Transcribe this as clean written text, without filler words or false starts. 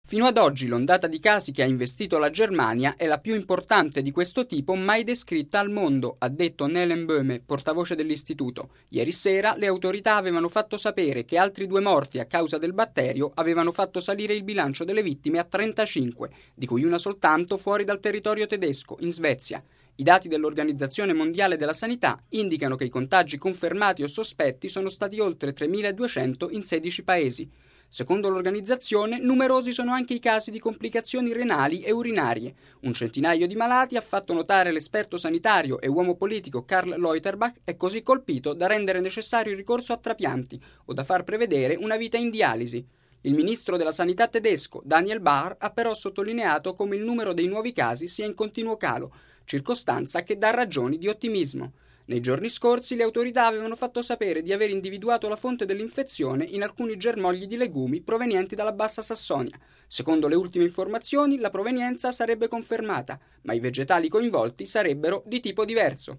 Fino ad oggi l'ondata di casi che ha investito la Germania è la più importante di questo tipo mai descritta al mondo, ha detto Nelen Böhme, portavoce dell'istituto. Ieri sera le autorità avevano fatto sapere che altri 2 morti a causa del batterio avevano fatto salire il bilancio delle vittime a 35, di cui una soltanto fuori dal territorio tedesco, in Svezia. I dati dell'Organizzazione Mondiale della Sanità indicano che i contagi confermati o sospetti sono stati oltre 3.200 in 16 paesi. Secondo l'organizzazione, numerosi sono anche i casi di complicazioni renali e urinarie. Un centinaio di malati, ha fatto notare l'esperto sanitario e uomo politico Karl Leuterbach, è così colpito da rendere necessario il ricorso a trapianti o da far prevedere una vita in dialisi. Il ministro della Sanità tedesco, Daniel Bahr, ha però sottolineato come il numero dei nuovi casi sia in continuo calo, circostanza che dà ragioni di ottimismo. Nei giorni scorsi le autorità avevano fatto sapere di aver individuato la fonte dell'infezione in alcuni germogli di legumi provenienti dalla Bassa Sassonia. Secondo le ultime informazioni, la provenienza sarebbe confermata, ma i vegetali coinvolti sarebbero di tipo diverso.